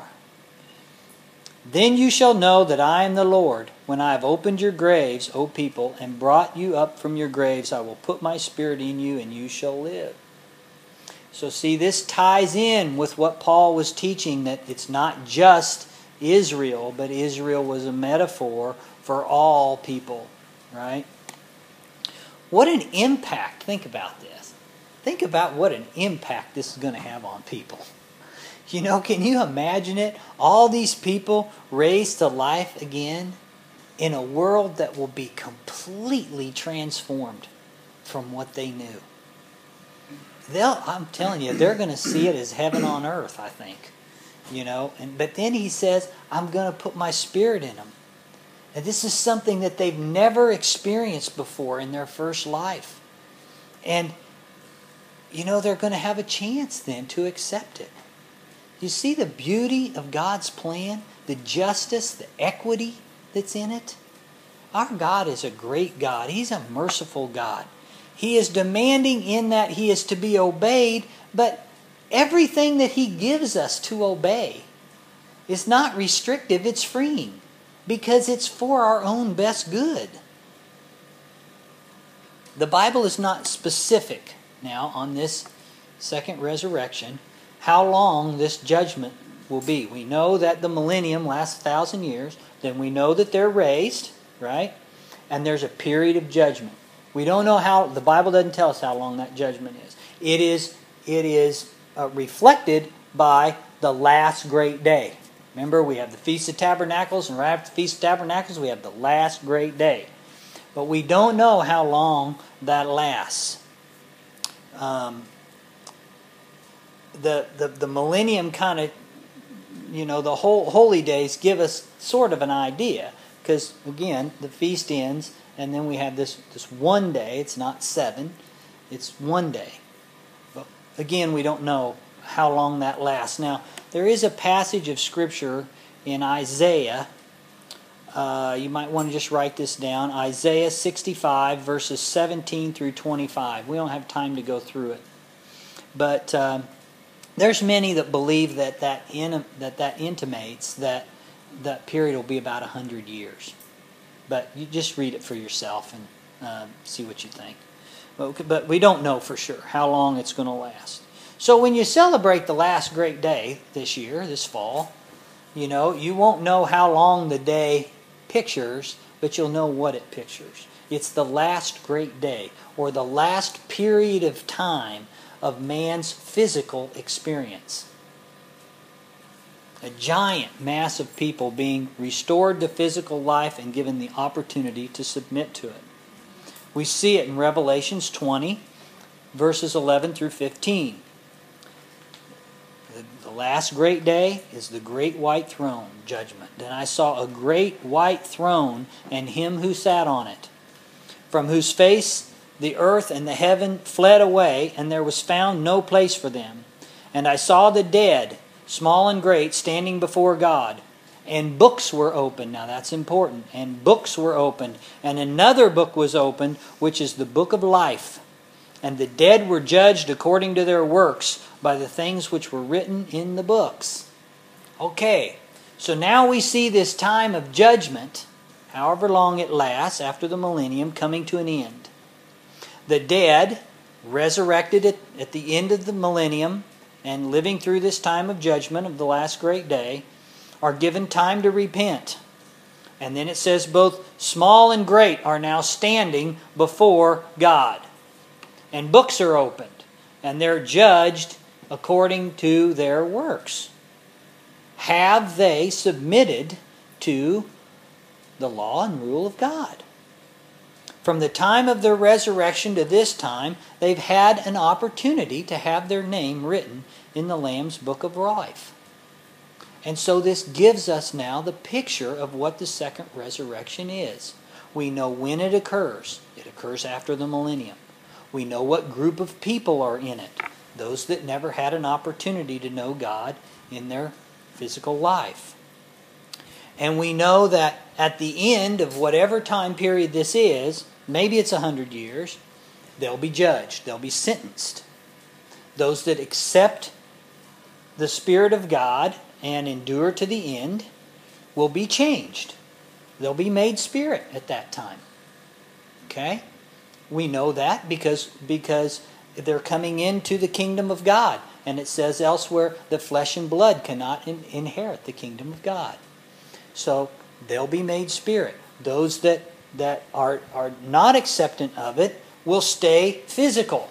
Then you shall know that I am the Lord. When I have opened your graves, O people, and brought you up from your graves, I will put my spirit in you, and you shall live. So see, this ties in with what Paul was teaching, that it's not just Israel, but Israel was a metaphor for all people, right? What an impact. Think about this. Think about what an impact this is going to have on people. You know, can you imagine it? All these people raised to life again in a world that will be completely transformed from what they knew. They'll, I'm telling you, they're going to see it as heaven on earth, I think. You know, and but then he says, I'm going to put my spirit in them. And this is something that they've never experienced before in their first life. And, you know, they're going to have a chance then to accept it. You see the beauty of God's plan, the justice, the equity that's in it? Our God is a great God. He's a merciful God. He is demanding in that He is to be obeyed, but everything that He gives us to obey is not restrictive, it's freeing, because it's for our own best good. The Bible is not specific now on this second resurrection, how long this judgment will be. We know that the millennium lasts a thousand years. Then we know that they're raised, right? And there's a period of judgment. We don't know how, the Bible doesn't tell us how long that judgment is. It is, it is uh, reflected by the last great day. Remember, we have the Feast of Tabernacles, and right after the Feast of Tabernacles, we have the last great day. But we don't know how long that lasts. Um, the, the, the millennium kind of, you know, the whole holy days give us sort of an idea. Because, again, the feast ends, and then we have this, this one day. It's not seven. It's one day. But again, we don't know how long that lasts. Now, there is a passage of Scripture in Isaiah. Uh, you might want to just write this down. Isaiah sixty-five, verses seventeen through twenty-five. We don't have time to go through it. But um, there's many that believe that that, in, that that intimates that that period will be about one hundred years. But you just read it for yourself and uh, see what you think. But, but we don't know for sure how long it's going to last. So when you celebrate the last great day this year, this fall, you know, you won't know how long the day pictures, but you'll know what it pictures. It's the last great day, or the last period of time of man's physical experience. A giant mass of people being restored to physical life and given the opportunity to submit to it. We see it in Revelations twenty, verses eleven through fifteen. The last great day is the great white throne judgment. And I saw a great white throne and him who sat on it, from whose face the earth and the heaven fled away, and there was found no place for them. And I saw the dead, small and great, standing before God. And books were opened. Now that's important. And books were opened. And another book was opened, which is the book of life. And the dead were judged according to their works by the things which were written in the books. Okay, so now we see this time of judgment, however long it lasts after the millennium, coming to an end. The dead, resurrected at, at the end of the millennium and living through this time of judgment of the last great day, are given time to repent. And then it says both small and great are now standing before God. And books are opened, and they're judged according to their works. Have they submitted to the law and rule of God? From the time of their resurrection to this time, they've had an opportunity to have their name written in the Lamb's Book of Life. And so this gives us now the picture of what the second resurrection is. We know when it occurs. It occurs after the millennium. We know what group of people are in it. Those that never had an opportunity to know God in their physical life. And we know that at the end of whatever time period this is, maybe it's a hundred years, they'll be judged. They'll be sentenced. Those that accept the Spirit of God and endure to the end will be changed. They'll be made spirit at that time. Okay? We know that because, because they're coming into the kingdom of God. And it says elsewhere that flesh and blood cannot in, inherit the kingdom of God. So they'll be made spirit. Those that, that are, are not acceptant of it will stay physical.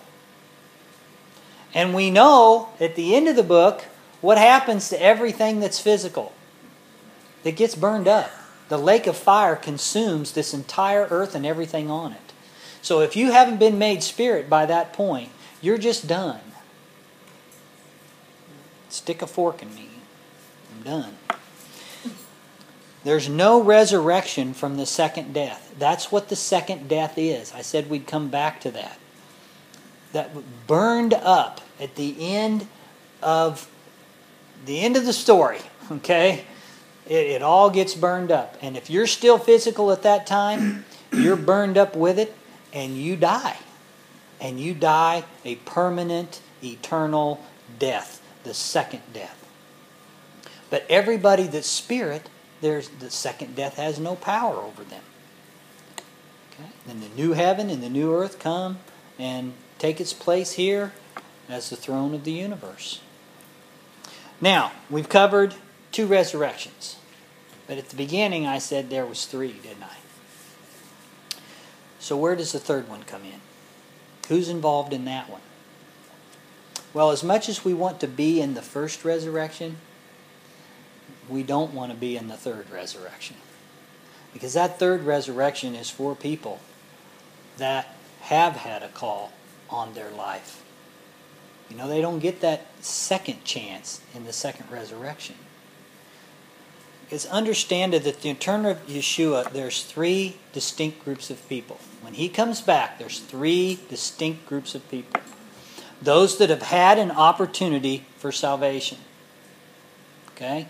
And we know at the end of the book what happens to everything that's physical. It gets burned up. The lake of fire consumes this entire earth and everything on it. So if you haven't been made spirit by that point, you're just done. Stick a fork in me. I'm done. There's no resurrection from the second death. That's what the second death is. I said we'd come back to that. That burned up at the end of the end of the story. Okay? It, it all gets burned up. And if you're still physical at that time, you're burned up with it. And you die. And you die a permanent, eternal death. The second death. But everybody that's spirit, there's the second death has no power over them. Okay? Then the new heaven and the new earth come and take its place here as the throne of the universe. Now, we've covered two resurrections. But at the beginning I said there was three, didn't I? So where does the third one come in? Who's involved in that one? Well, as much as we want to be in the first resurrection, we don't want to be in the third resurrection. Because that third resurrection is for people that have had a call on their life. You know, they don't get that second chance in the second resurrection. It's understand that at the return of Yeshua, there's three distinct groups of people. When he comes back, there's three distinct groups of people. Those that have had an opportunity for salvation. Okay?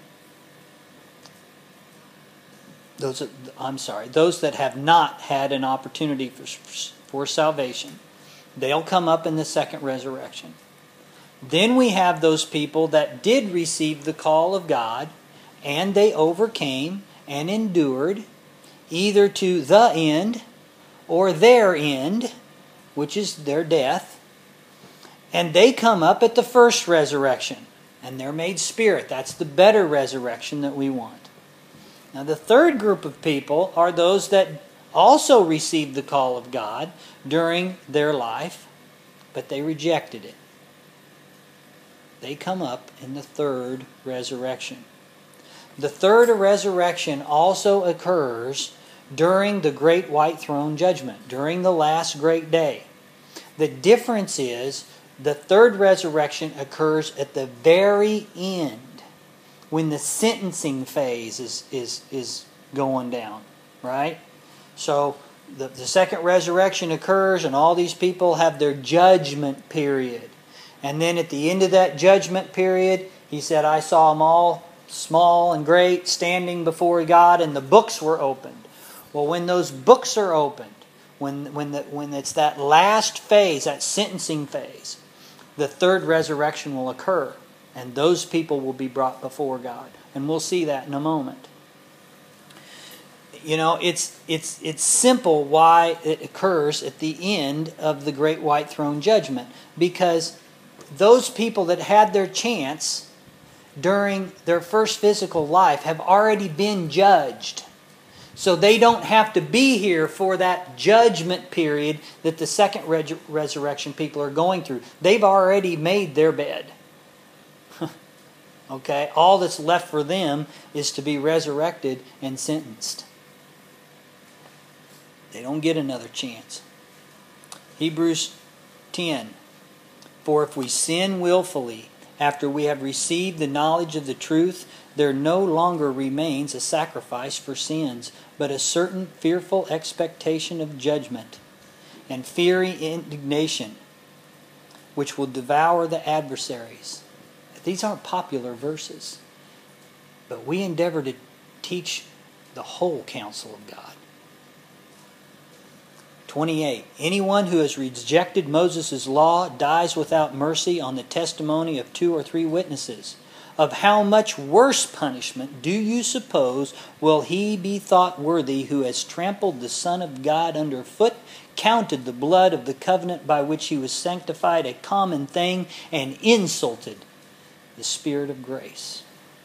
Those that, I'm sorry, those that have not had an opportunity for, for salvation, they'll come up in the second resurrection. Then we have those people that did receive the call of God, and they overcame and endured either to the end or their end, which is their death. And they come up at the first resurrection, and they're made spirit. That's the better resurrection that we want. Now the third group of people are those that also received the call of God during their life, but they rejected it. They come up in the third resurrection. The third resurrection also occurs during the great white throne judgment, during the last great day. The difference is the third resurrection occurs at the very end, when the sentencing phase is, is, is going down, right? So the, the second resurrection occurs and all these people have their judgment period. And then at the end of that judgment period, he said, I saw them all, small and great, standing before God, and the books were opened. Well, when those books are opened, when, when, the, when it's that last phase, that sentencing phase, the third resurrection will occur. And those people will be brought before God. And we'll see that in a moment. You know, it's it's it's simple why it occurs at the end of the great white throne judgment. Because those people that had their chance during their first physical life have already been judged. So they don't have to be here for that judgment period that the second res- resurrection people are going through. They've already made their bed. Okay, all that's left for them is to be resurrected and sentenced. They don't get another chance. Hebrews ten. For if we sin willfully after we have received the knowledge of the truth, there no longer remains a sacrifice for sins, but a certain fearful expectation of judgment and fiery indignation, which will devour the adversaries. These aren't popular verses, but we endeavor to teach the whole counsel of God. twenty-eight. Anyone who has rejected Moses' law dies without mercy on the testimony of two or three witnesses. Of how much worse punishment do you suppose will he be thought worthy who has trampled the Son of God underfoot, counted the blood of the covenant by which he was sanctified a common thing, and insulted the Spirit of grace?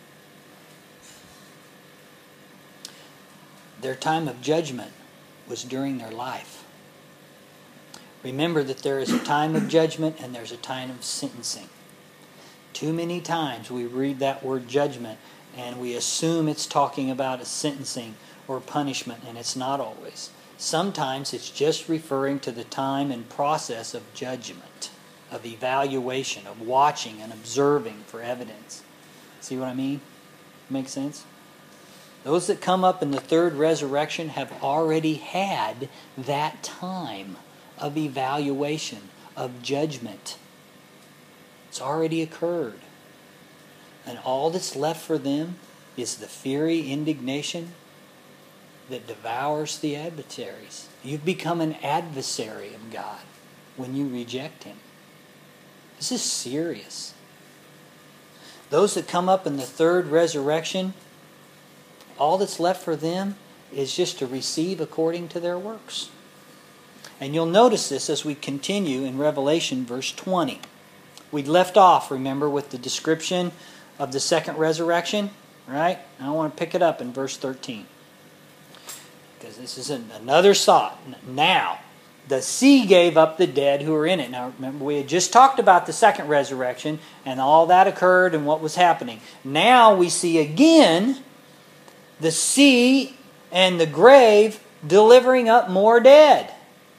Their time of judgment was during their life. Remember that there is a time of judgment and there's a time of sentencing. Too many times we read that word judgment and we assume it's talking about a sentencing or punishment, and it's not always. Sometimes it's just referring to the time and process of judgment, of evaluation, of watching and observing for evidence. See what I mean? Make sense? Those that come up in the third resurrection have already had that time of evaluation, of judgment. It's already occurred. And all that's left for them is the fiery indignation that devours the adversaries. You've become an adversary of God when you reject Him. This is serious. Those that come up in the third resurrection, all that's left for them is just to receive according to their works. And you'll notice this as we continue in Revelation verse twenty. We'd left off, remember, with the description of the second resurrection, right? I want to pick it up in verse thirteen. Because this is an, another thought. Now, the sea gave up the dead who were in it. Now, remember, we had just talked about the second resurrection, and all that occurred and what was happening. Now we see again the sea and the grave delivering up more dead.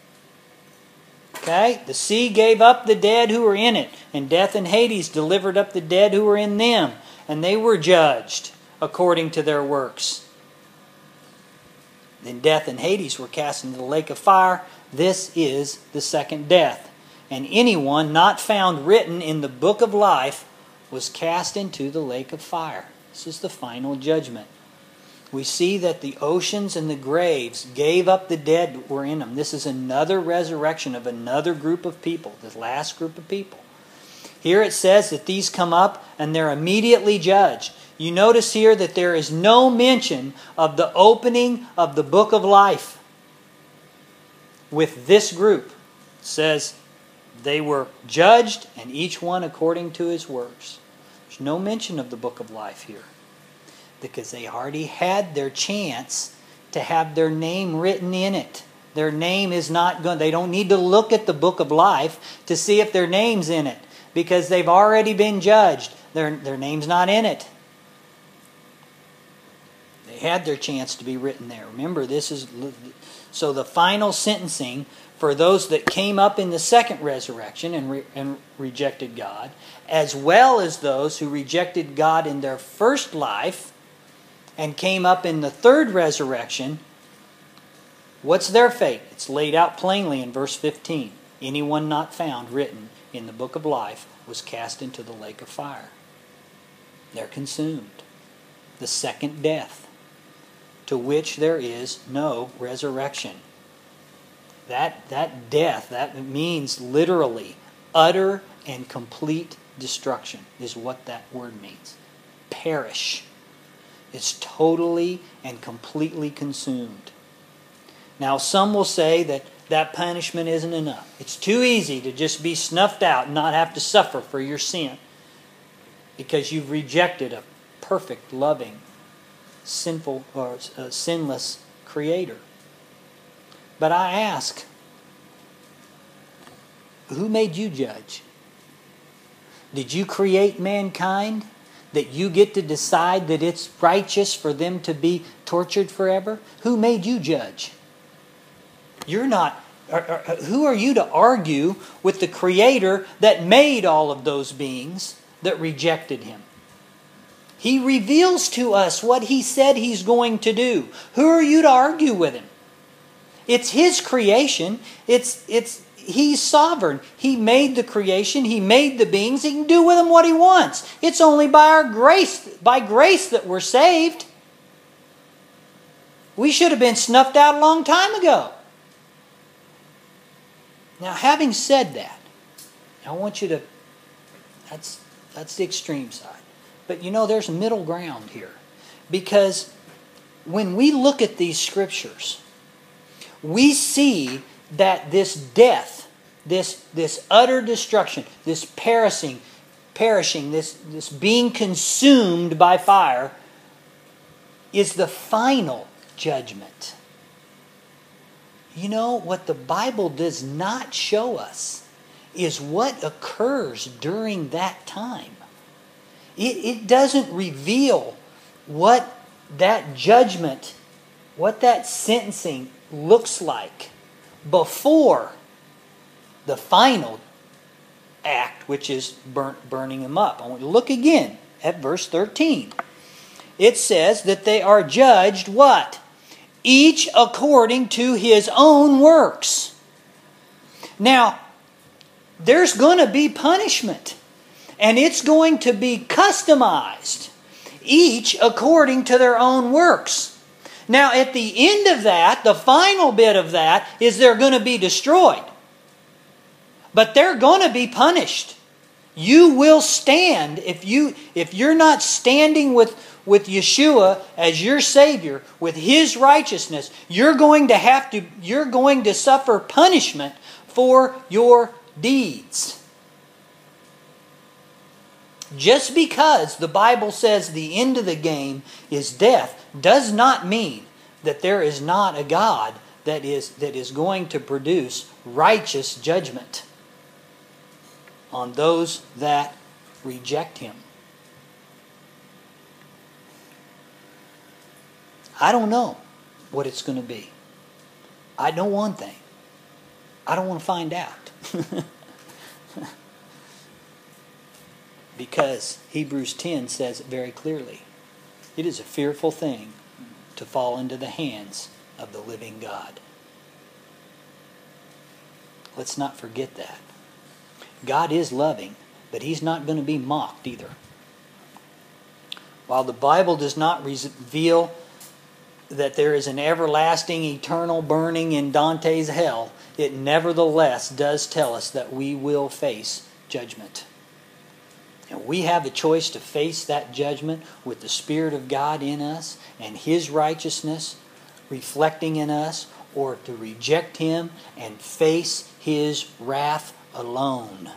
Okay? The sea gave up the dead who were in it, and death and Hades delivered up the dead who were in them, and they were judged according to their works. Then death and Hades were cast into the lake of fire. This is the second death. and anyone not found written in the book of life was cast into the lake of fire. This is the final judgment. We see that the oceans and the graves gave up the dead that were in them. This is another resurrection of another group of people, the last group of people. Here it says that these come up and they're immediately judged. You notice here that there is no mention of the opening of the book of life with this group. It says they were judged and each one according to his works. There's no mention of the book of life here because they already had their chance to have their name written in it. Their name is not going, they don't need to look at the book of life to see if their name's in it because they've already been judged. Their, their name's not in it. They had their chance to be written there. Remember, this is, so the final sentencing for those that came up in the second resurrection and, re, and rejected God, as well as those who rejected God in their first life and came up in the third resurrection, what's their fate? It's laid out plainly in verse fifteen. Anyone not found written in the book of life was cast into the lake of fire. They're consumed. The second death, to which there is no resurrection. That, that death, that means literally utter and complete destruction is what that word means. Perish. It's totally and completely consumed. Now, some will say that that punishment isn't enough. It's too easy to just be snuffed out and not have to suffer for your sin because you've rejected a perfect, loving, sinful or uh, sinless Creator. But I ask, who made you judge? Did you create mankind that you get to decide that it's righteous for them to be tortured forever? Who made you judge? You're not. Or, or, who are you to argue with the Creator that made all of those beings that rejected Him? He reveals to us what He said He's going to do. Who are you to argue with Him? It's His creation. It's it's He's sovereign. He made the creation. He made the beings. He can do with them what He wants. It's only by our grace, by grace that we're saved. We should have been snuffed out a long time ago. Now, having said that, I want you to, that's, that's the extreme side. But you know, there's a middle ground here. Because when we look at these scriptures, we see that this death, this, this utter destruction, this perishing, perishing, this, this being consumed by fire, is the final judgment. You know, what the Bible does not show us is what occurs during that time. It, it doesn't reveal what that judgment, what that sentencing looks like before the final act, which is burn, burning them up. I want you to look again at verse thirteen. It says that they are judged what? Each according to his own works. Now, there's going to be punishment. And it's going to be customized. Each according to their own works. Now, at the end of that, the final bit of that is they're going to be destroyed. But they're going to be punished. You will stand if you if you're not standing with, with Yeshua as your Savior, with His righteousness, you're going to have to you're going to suffer punishment for your deeds. Just because the Bible says the end of the game is death does not mean that there is not a God that is that is going to produce righteous judgment on those that reject Him. I don't know what it's going to be. I know one thing. I don't want to find out. Because Hebrews ten says it very clearly. It is a fearful thing to fall into the hands of the living God. Let's not forget that. God is loving, but He's not going to be mocked either. While the Bible does not reveal that there is an everlasting, eternal burning in Dante's hell, it nevertheless does tell us that we will face judgment. And we have a choice to face that judgment with the Spirit of God in us and His righteousness reflecting in us, or to reject Him and face His wrath alone.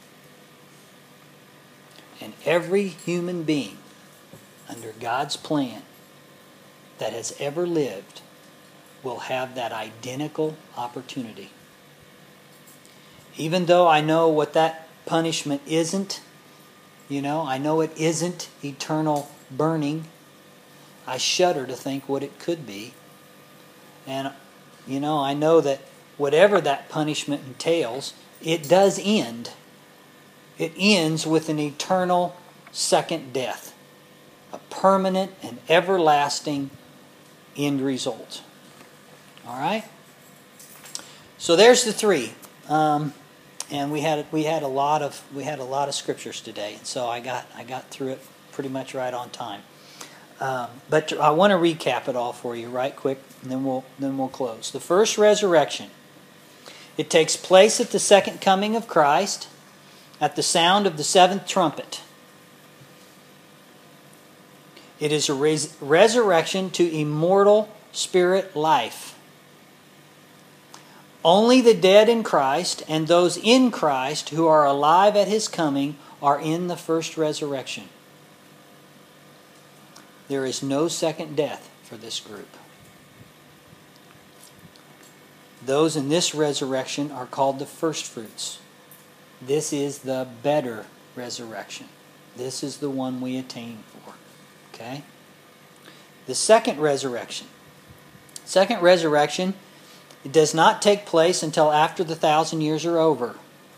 And every human being under God's plan that has ever lived will have that identical opportunity. Even though I know what that punishment isn't, you know, I know it isn't eternal burning, I shudder to think what it could be. And, you know, I know that whatever that punishment entails, it does end. It ends with an eternal second death. A permanent and everlasting end result. All right? So there's the three. Um, and we had we had a lot of we had a lot of scriptures today, and so I got I got through it pretty much right on time. Um, but I want to recap it all for you right quick, and then we'll then we'll close. The first resurrection. It takes place at the second coming of Christ, at the sound of the seventh trumpet. It is a res- resurrection to immortal spirit life. Only the dead in Christ and those in Christ who are alive at His coming are in the first resurrection. There is no second death for this group. Those in this resurrection are called the firstfruits. This is the better resurrection. This is the one we attain for. Okay? The second resurrection. Second resurrection, it does not take place until after the thousand years are over.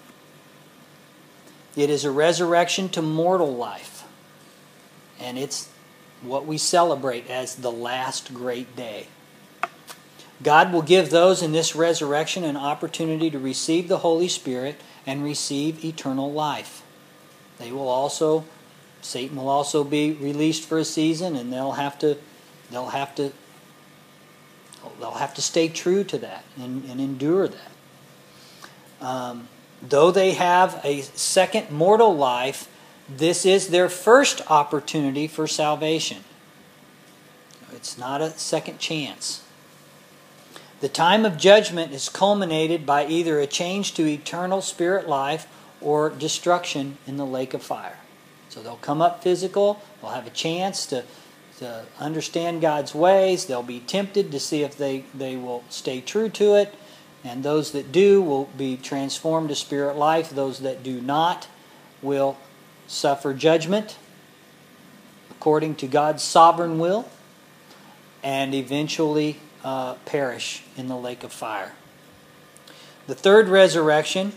It is a resurrection to mortal life. And it's what we celebrate as the last great day. God will give those in this resurrection an opportunity to receive the Holy Spirit and receive eternal life. They will also, Satan will also be released for a season, and they'll have to, they'll have to, they'll have to stay true to that and, and endure that. Um, though they have a second mortal life, this is their first opportunity for salvation. It's not a second chance. The time of judgment is culminated by either a change to eternal spirit life or destruction in the lake of fire. So they'll come up physical, they'll have a chance to, to understand God's ways, they'll be tempted to see if they, they will stay true to it, and those that do will be transformed to spirit life. Those that do not will suffer judgment according to God's sovereign will, and eventually uh, perish in the lake of fire. The third resurrection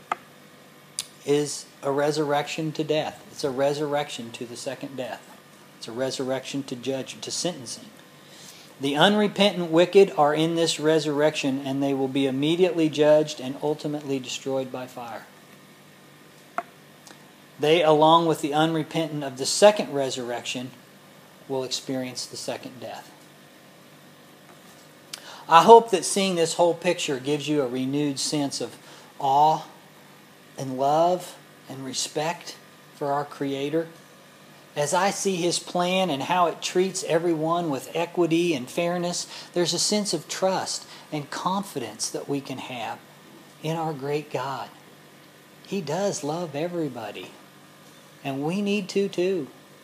is a resurrection to death. It's a resurrection to the second death. It's a resurrection to judge, to sentencing. The unrepentant wicked are in this resurrection, and they will be immediately judged and ultimately destroyed by fire. They, along with the unrepentant of the second resurrection, will experience the second death. I hope that seeing this whole picture gives you a renewed sense of awe and love and respect for our Creator. As I see His plan and how it treats everyone with equity and fairness, there's a sense of trust and confidence that we can have in our great God. He does love everybody. And we need to too.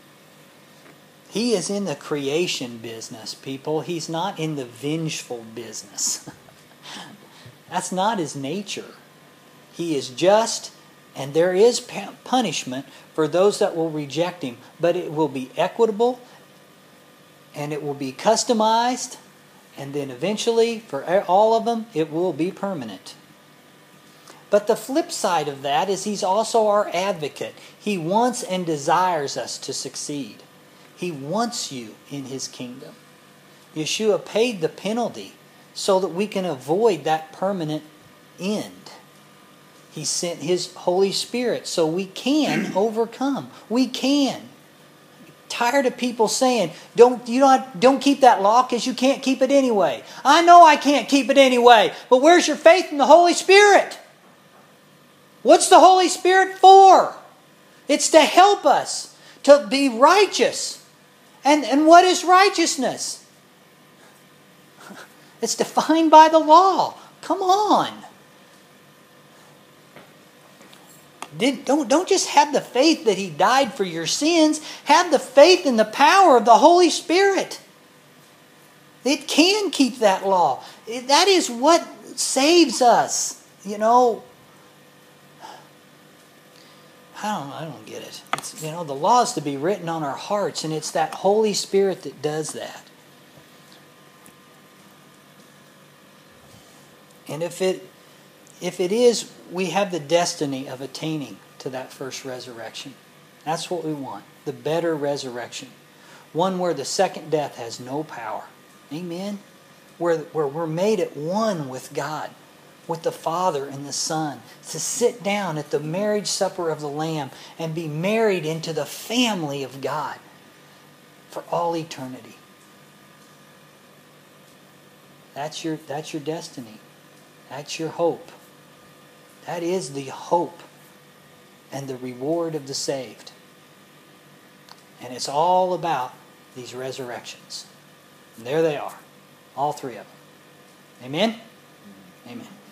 He is in the creation business, people. He's not in the vengeful business. That's not His nature. He is just, and there is punishment for those that will reject Him. But it will be equitable, and it will be customized, and then eventually, for all of them, it will be permanent. But the flip side of that is He's also our advocate. He wants and desires us to succeed. He wants you in His kingdom. Yeshua paid the penalty so that we can avoid that permanent end. He sent His Holy Spirit so we can overcome. We can. Tired of people saying, don't you don't, don't keep that law because you can't keep it anyway. I know I can't keep it anyway, but where's your faith in the Holy Spirit? What's the Holy Spirit for? It's to help us to be righteous. And, and what is righteousness? It's defined by the law. Come on. Did, don't, don't just have the faith that He died for your sins. Have the faith in the power of the Holy Spirit. It can keep that law. That is what saves us. You know, I don't, I don't get it. It's, you know, the law is to be written on our hearts, and it's that Holy Spirit that does that. And if it if it is, we have the destiny of attaining to that first resurrection. That's what we want. The better resurrection. One where the second death has no power. Amen? Where, where we're made at one with God, with the Father and the Son, to sit down at the marriage supper of the Lamb and be married into the family of God for all eternity. That's your, that's your destiny. That's your hope. That is the hope and the reward of the saved. And it's all about these resurrections. And there they are. All three of them. Amen? Amen.